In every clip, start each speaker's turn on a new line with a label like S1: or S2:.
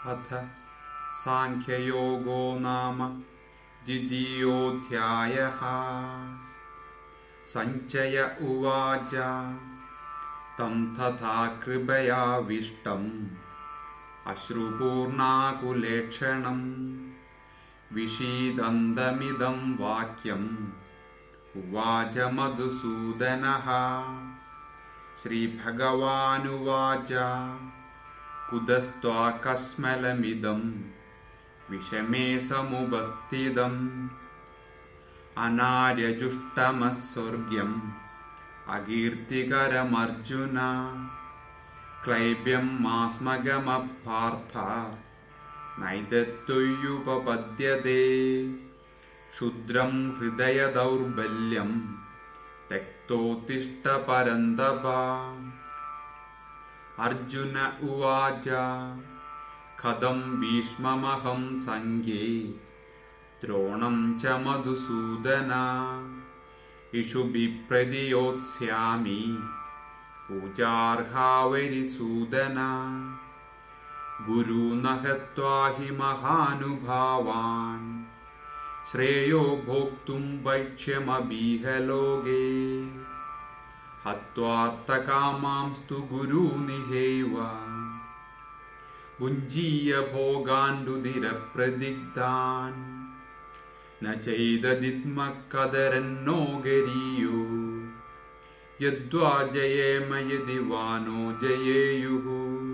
S1: अथ सांख्ययोगो नाम द्वितीयोऽध्यायः। सञ्जय उवाच तं तथा कृपयाविष्टम् अश्रुपूर्णाकुलेक्षणं विषीदन्तमिदं वाक्यम् उवाच मधुसूदनः। श्रीभगवानुवाच कुतस्त्वाकस्मलमिदं विषमे समुपस्थितम् अनार्यजुष्टमः स्वर्ग्यम् अकीर्तिकरमर्जुन। क्लैब्यं मास्मगमः पार्थ नैतत्त्वय्युपपद्यते। क्षुद्रं हृदयदौर्बल्यं त्यक्तोत्तिष्ठ परन्तप। अर्जुन उवाच कथं भीष्ममहं सङ्ख्ये द्रोणं च मधुसूदन। इषुभिः प्रतियोत्स्यामि पूजार्हा वरिसूदन। गुरून् हत्वा हि महानुभावान् श्रेयो भोक्तुं वैक्ष्यमपीह लोके। हत्वार्थकामांस्तु गुरूनिहैव भुञ्जीय भोगान् रुधिरप्रदिग्धान्। न चैददित्मः कदरन्नो गरीयो यद्वा जयेम यदि वा नो जयेयुः।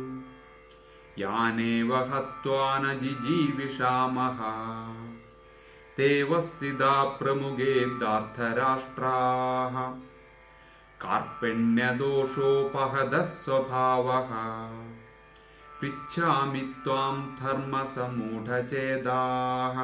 S1: यानेव हत्वा न जिजीविषामः ते वस्थिता प्रमुखे धार्तराष्ट्राः। कार्पण्यदोषोपहतः स्वभावः पृच्छामि त्वां धर्मसम्मूढचेताः।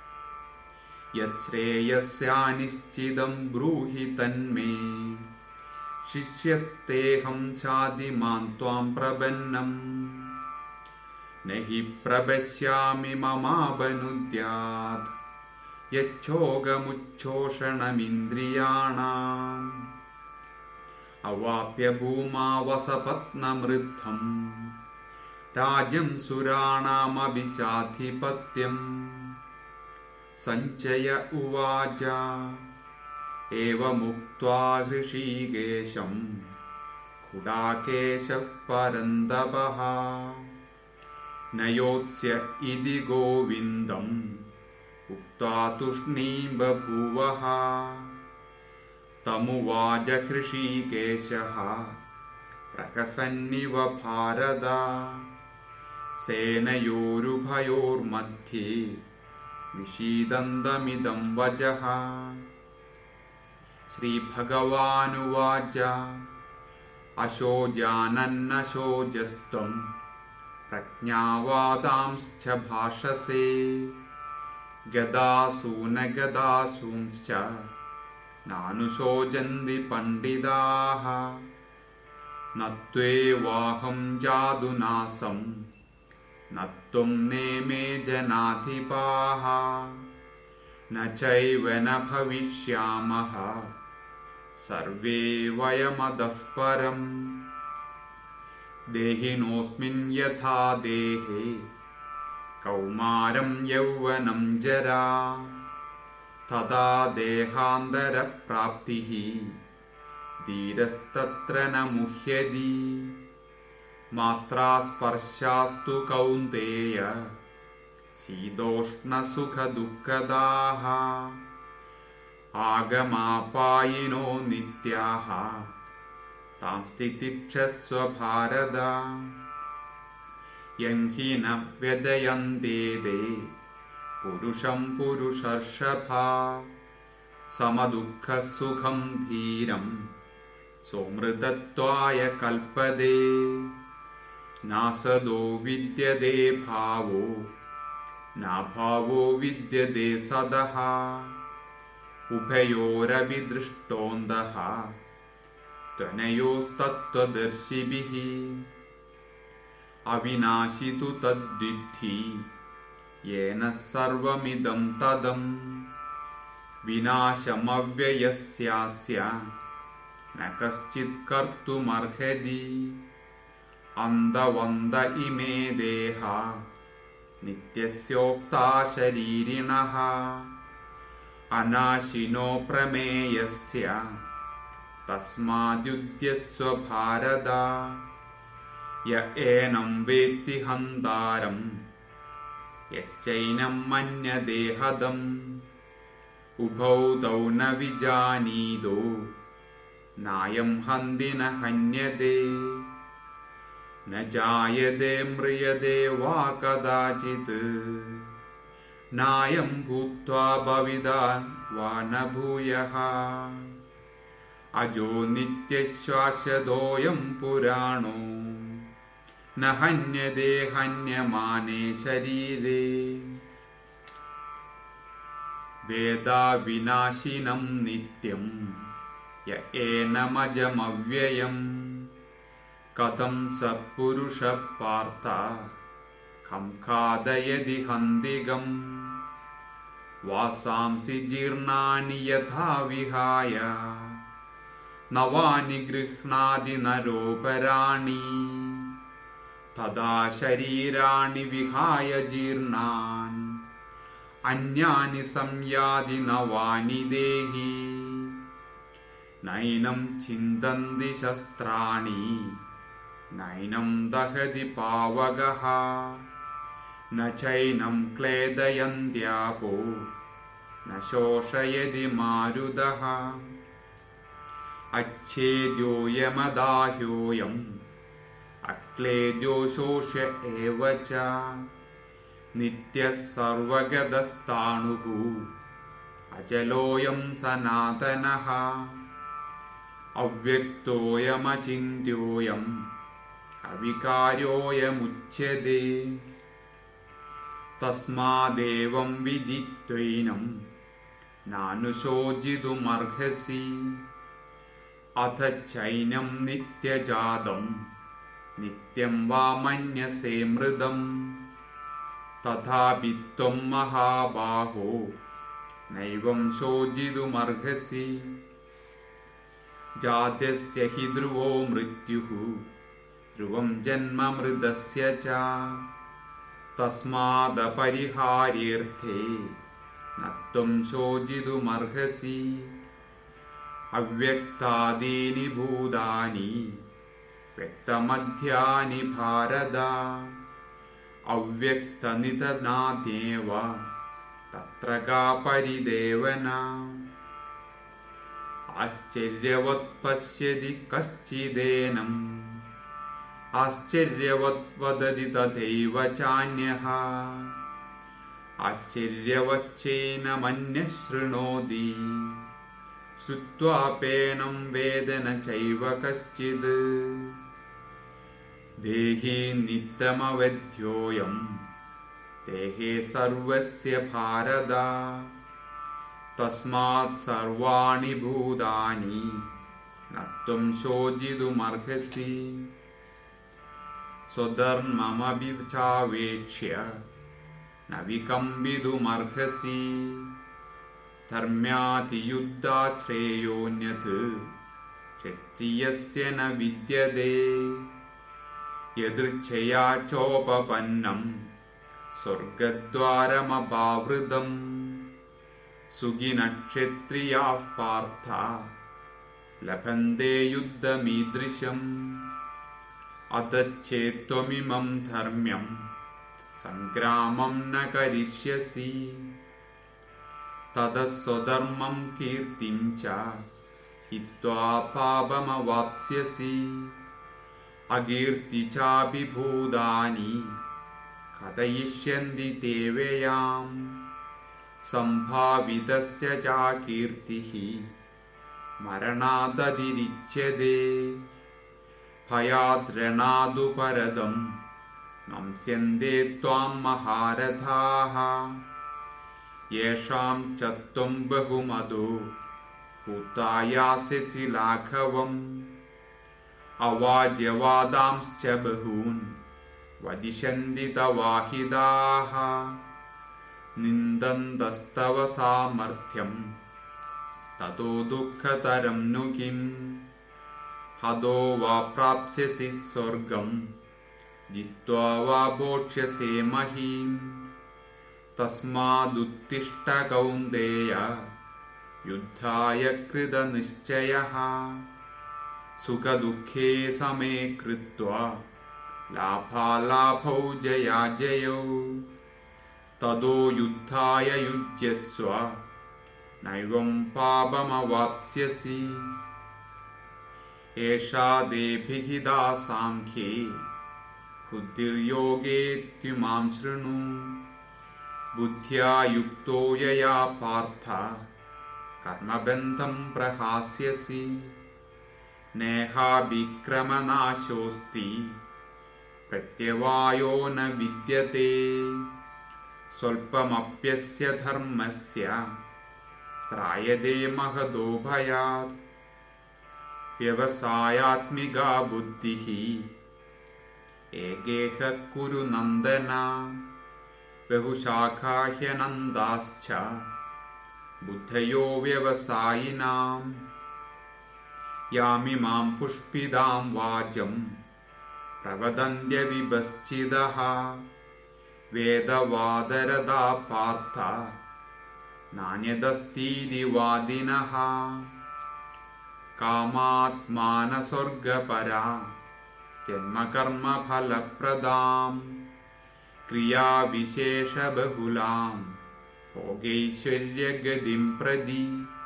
S1: यच्छ्रेयस्यानिश्चितं ब्रूहि तन्मे शिष्यस्तेऽहं चादिमां त्वां प्रपन्नम्। न हि प्रपश्यामि ममापनुद्यात् यच्छोकमुच्छोषणमिन्द्रियाणाम्। अवाप्य भूमा वसपत्नमृद्धम् राज्यं सुराणामपि चाधिपत्यम्। सञ्जय उवाच एवमुक्त्वा हृषीकेशं गुडाकेशः परन्तपः न योत्स्य इति गोविन्दम् उक्त्वा तूष्णीं बभूवः। तमुवाच हृषीकेशः प्रहसन्निव भारत। सेनयोरुभयोर्मध्ये विषीदन्तमिदं वचः। श्रीभगवानुवाच अशोचानन्नशोचस्त्वं प्रज्ञावादांश्च भाषसे। गदासूनगदासूंश्च नानुशोचन्ति पण्डिताः। न त्वेवाहं जादुनासं न त्वं नेमे जनाधिपाः। न चैव न भविष्यामः सर्वे वयमतः परम्। देहिनोऽस्मिन् यथा देहे कौमारं यौवनं जरा तथा देहान्तरप्राप्तिः धीरस्तत्र न मुह्यति। मात्रा स्पर्शास्तु कौन्तेय शीतोष्णसुखदुःखदाः आगमापायिनो नित्याः तां तितिक्षस्व भारत। यं हि न व्यदयन्ते ते पुरुषं पुरुषर्षभा समदुःखसुखं धीरं सोमृतत्वाय कल्पते। नासदो विद्यते भावो नाभावो विद्यते सदः। उभयोरपि दृष्टोऽन्तः त्वनयोस्तत्त्वदर्शिभिः। अविनाशि तु तद्विद्धि येन सर्वमिदं तदम्। विनाशमव्ययस्यास्य न कश्चित् कर्तुमर्हति। अन्तवन्त इमे देहा नित्यस्योक्ता शरीरिणः अनाशिनो प्रमेयस्य तस्माद्युध्यस्व भारत य एनं वेत्ति हन्तारं यश्चैनं मन्यते हतम् उभौ तौ न विजानीतो नायं हन्ति न हन्यते न जायते म्रियते वा कदाचित् नायं भूत्वा भविता वा न भूयः अजो नित्यश्शाश्वतोऽयं पुराणो न हन्यते हन्यमाने शरीरे वेदाविनाशिनं नित्यं य एनमजमव्ययम् कथं स पुरुषः पार्थ खं खादयति हन्तिकम् वासांसि जीर्णानि यथा विहाय नवानि गृह्णाति नरोपराणि तदा शरीराणि विहाय जीर्णान् अन्यानि संयाति नवानि देहि नैनं छिन्दन्ति शस्त्राणि नैनं दहति पावकः न चैनं क्लेदयन्त्यापो न शोषयति मारुतः अच्छेद्योऽयमदाह्योऽयम् अक्लेद्यो शोष्य एव च नित्यः सर्वगतस्ताणुः अचलोऽयं सनातनः अव्यक्तोऽयमचिन्त्योऽयम् अविकार्योऽयमुच्यते तस्मादेवं विदित्वैनं नानुशोचितुमर्हसि अथ चैनं नित्यजातं नित्यं वा मन्यसे मृतम् तथापि त्वं महाबाहो नैवं शोचितुमर्हसि जातस्य हि ध्रुवो मृत्युः ध्रुवं जन्म मृतस्य च तस्मादपरिहार्यर्थे न त्वं शोचितुमर्हसि अव्यक्तादीनि भूतानि व्यक्तमध्यानि भारत अव्यक्तनिधनादेव तत्र का परिदेवना आश्चर्यवत् पश्यति कश्चिदेनम् आश्चर्यवत् वदति तथैव चान्यः आश्चर्यवच्चैनमन्यः शृणोति श्रुत्वाप्येनं वेद न चैव कश्चित् देहे नित्यमवध्योऽयं देहे सर्वस्य भारत तस्मात् सर्वाणि भूतानि न त्वं शोचितुमर्हसि स्वधर्ममपि चावेक्ष्य न विकम्पितुमर्हसि धर्म्यातियुद्धात् श्रेयोऽन्यत् क्षत्रियस्य न विद्यते यदृच्छया चोपपन्नं स्वर्गद्वारमपावृतम् सुखिनक्षत्रियाः पार्थ लभन्ते युद्धमीदृशम् अतच्छेत्त्वमिमं धर्म्यं सङ्ग्रामं न करिष्यसि ततः स्वधर्मं कीर्तिं च हित्वा पापमवाप्स्यसि अकीर्ति चापि भूतानि कथयिष्यन्ति ते व्ययाम् सम्भावितस्य च कीर्तिः मरणादतिरिच्यते भयाद्रणादु परदं नंस्यन्ते त्वां महारथाः येषां च त्वं बहुमतो भूतायास्यसि लाघवम् अवाज्यवादांश्च बहून् वदिष्यन्ति तवाहिताः निन्दन्तस्तव सामर्थ्यं ततो दुःखतरं नु किम् हतो वा प्राप्स्यसि स्वर्गं जित्वा वा भोक्ष्यसे महीम् तस्मादुत्तिष्ठ कौन्तेय युद्धाय कृतनिश्चयः सुखदुःखे समे कृत्वा लाभालाभौ जयाजयौ ततो युद्धाय युज्यस्व नैवं पापमवाप्स्यसि एषा ते विहिता सांख्ये बुद्धिर्योगेऽत्युमां शृणु बुद्ध्या युक्तो यया पार्थ कर्मबन्धं प्रहास्यसि नेहाभिक्रमनाशोऽस्ति प्रत्यवायो न विद्यते स्वल्पमप्यस्य धर्मस्य त्रायते महतो भयात् व्यवसायात्मिका बुद्धिः एकेह कुरु नन्दन बहुशाखा ह्यनन्ताश्च बुद्धयो व्यवसायिनाम् यामिमां पुष्पितां वाचं प्रवदन्त्यविपश्चितः वेदवादरता पार्थ नान्यदस्तीति वादिनः कामात्मानस्वर्गपरा जन्मकर्मफलप्रदां क्रियाविशेषबहुलां भोगैश्वर्यगतिं प्रति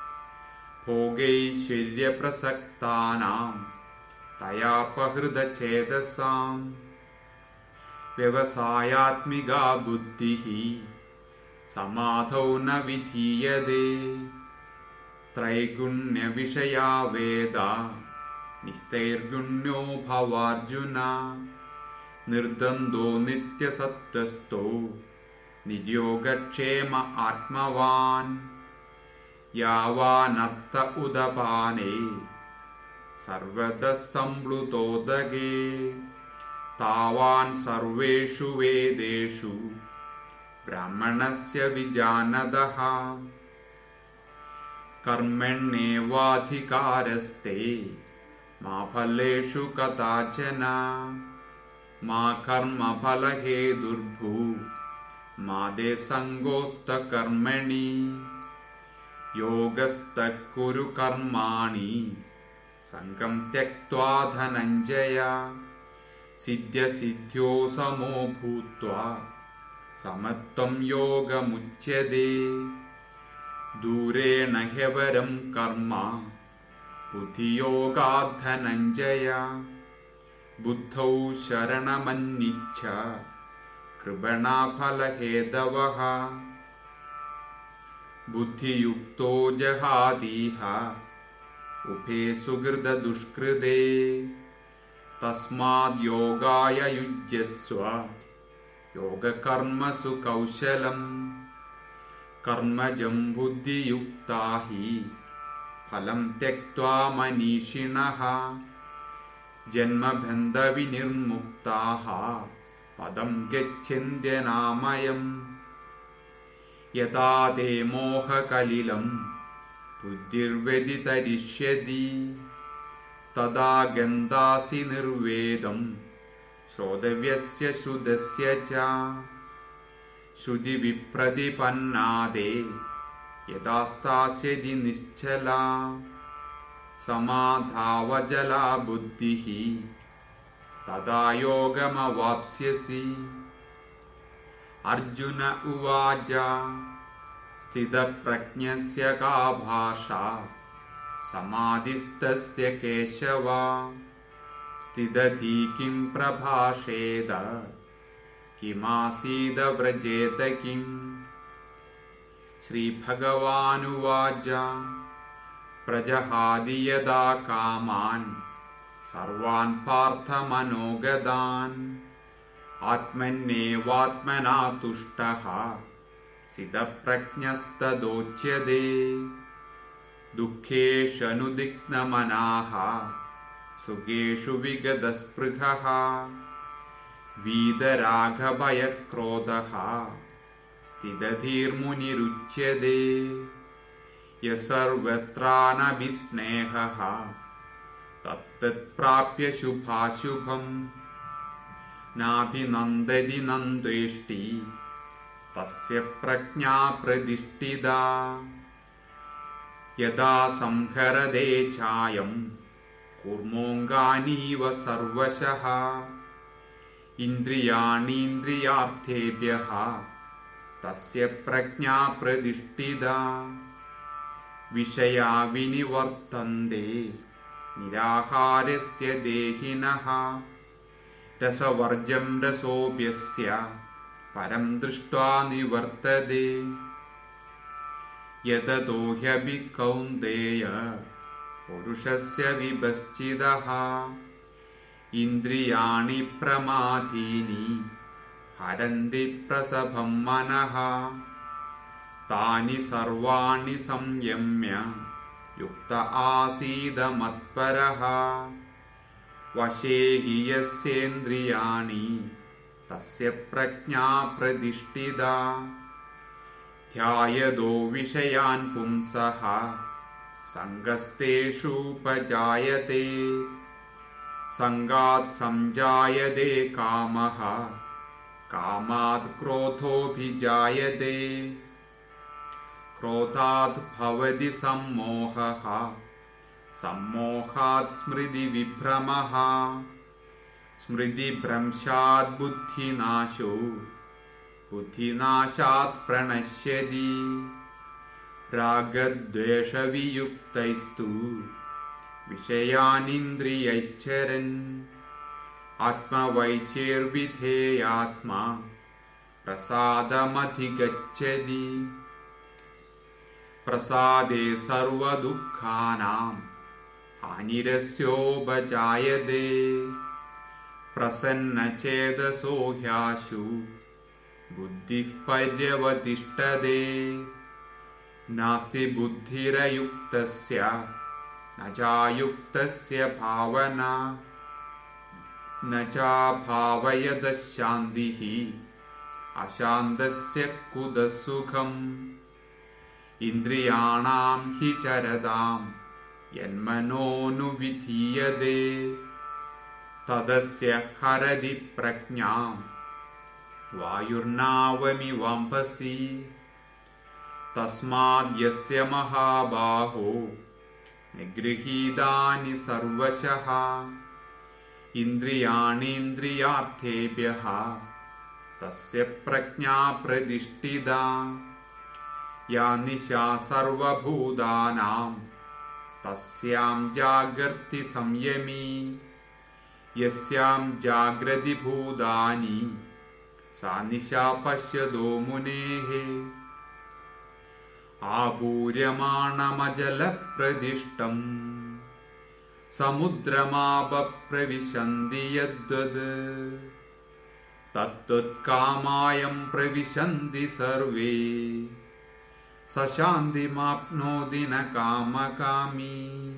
S1: भोगैश्वर्यप्रसक्तानां तयापहृतचेतसां व्यवसायात्मिका बुद्धिः समाधौ न विधीयते त्रैगुण्यविषया वेदा निस्तैर्गुण्यो भवार्जुन निर्द्वन्द्वो नित्यसत्त्वस्थो निर्योगक्षेम आत्मवान् यावानर्थ उदपाने सर्वतः सम्प्लुतोदके तावान् सर्वेषु वेदेषु ब्राह्मणस्य विजानतः कर्मण्येवाधिकारस्ते मा फलेषु कदाचन मा कर्मफलहेतुर्भू मा ते सङ्गोऽस्तकर्मणि योगस्थः कुरु कर्माणि सङ्गं त्यक्त्वा धनञ्जय सिद्ध्यसिद्ध्यो समो भूत्वा समत्वं योगमुच्यते दूरेण ह्यवरं कर्म बुद्धियोगात् धनञ्जय बुद्धौ शरणमन्विच्छ कृपणाफलहेतवः बुद्धियुक्तो जहातीह उभे सुकृतदुष्कृते तस्माद् योगाय युज्यस्व योगकर्मसु कौशलम् कर्मजं बुद्धियुक्ता हि फलं त्यक्त्वा मनीषिणः जन्मबन्धविनिर्मुक्ताः पदं गच्छन्त्यनामयम् यदा ते मोहकलिलं बुद्धिर्व्यतितरिष्यति तदा गन्तासि निर्वेदं श्रोतव्यस्य श्रुतस्य च श्रुतिविप्रतिपन्नादे यदा स्थास्यति निश्चला समाधावचला बुद्धिः तदा योगमवाप्स्यसि अर्जुन उवाच स्थितप्रज्ञस्य का भाषा समाधिस्तस्य केशव स्थितधि किं प्रभाषेत किमासीद व्रजेत किम् श्रीभगवानुवाच प्रजहाति यदा कामान् सर्वान् पार्थमनोगतान् आत्मन्येवात्मना तुष्टः स्थितप्रज्ञस्तदोच्यते दुःखेषनुदिग्नमनाः सुखेषु विगतस्पृहः वीतरागभयक्रोधः स्थितधीर्मुनिरुच्यते यः सर्वत्रानभिस्नेहः तत्तत्प्राप्य शुभाशुभम् नाभिनन्दति नन्द्वेष्टि तस्य प्रज्ञा प्रतिष्ठिता यदा संहरते चायं कूर्मोऽङ्गानीव सर्वशः इन्द्रियाणीन्द्रियार्थेभ्यः तस्य प्रज्ञा प्रतिष्ठिता विषया विनिवर्तन्ते निराहारस्य देहिनः रसवर्जं रसोऽप्यस्य परं दृष्ट्वा निवर्तते यततो ह्यपि कौन्तेय पुरुषस्य विपश्चितः इन्द्रियाणि प्रमादीनि हरन्ति प्रसभं मनः तानि सर्वाणि संयम्य युक्त आसीद मत्परः वशे हि यस्येन्द्रियाणि तस्य प्रज्ञा प्रतिष्ठिता ध्यायतो विषयान् पुंसः सङ्गस्तेषूपजायते सङ्गात् संजायते कामः कामात् क्रोधोऽभिजायते क्रोधात् भवति सम्मोहः सम्मोहात् स्मृतिविभ्रमः स्मृतिभ्रंशात् बुद्धिनाशो बुद्धिनाशात् प्रणश्यति रागद्वेषवियुक्तैस्तु विषयानिन्द्रियैश्चरन् आत्मवैश्यैर्विधेयात्मा प्रसादमधिगच्छति प्रसादे सर्वदुःखानां हानिरस्योपजायते प्रसन्नचेतसो ह्याशु बुद्धिः पर्यवतिष्ठते नास्ति बुद्धिरयुक्तस्य न चायुक्तस्य भावना न चाभावयतः शान्तिः अशान्तस्य कुतः सुखम् इन्द्रियाणां हि चरतां यन्मनोनुविधीयते तदस्य हरति प्रज्ञां वायुर्नावमिवाम्भसि तस्माद् यस्य महाबाहो निगृहीतानि सर्वशः इन्द्रियाणीन्द्रियार्थेभ्यः तस्य प्रज्ञा प्रतिष्ठिता या निशा सर्वभूतानां तस्यां जागर्ति संयमी यस्यां जाग्रति भूतानि सा निशा पश्यतो मुनेः आपूर्यमाणमजलप्रदिष्टं समुद्रमापप्रविशन्ति यद्वद् तत्तत्कामायं प्रविशन्ति सर्वे स शान्तिमाप्नोति न कामकामी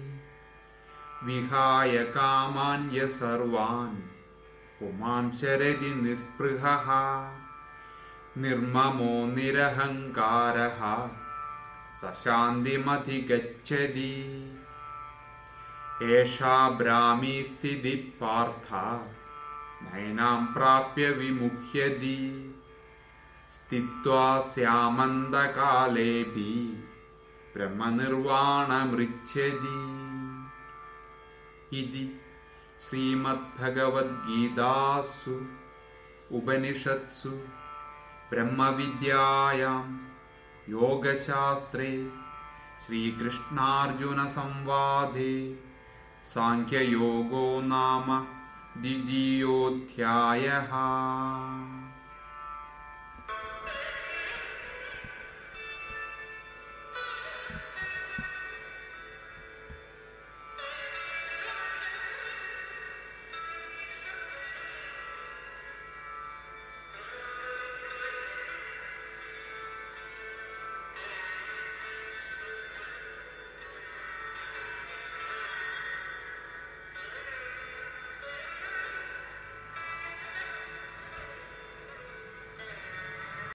S1: विहाय कामान्य सर्वान् पुमांशरति निःस्पृहः निर्ममो निरहङ्कारः स शान्तिमधिगच्छति एषा ब्राह्मी स्थितिः पार्थ नैनां प्राप्य विमुह्यति स्थित्वा स्यामन्तकालेऽपि ब्रह्मनिर्वाणमृच्छति इति श्रीमद्भगवद्गीतासु उपनिषत्सु ब्रह्मविद्यायां योगशास्त्रे श्रीकृष्णार्जुनसंवादे सांख्ययोगो नाम द्वितीयोऽध्यायः।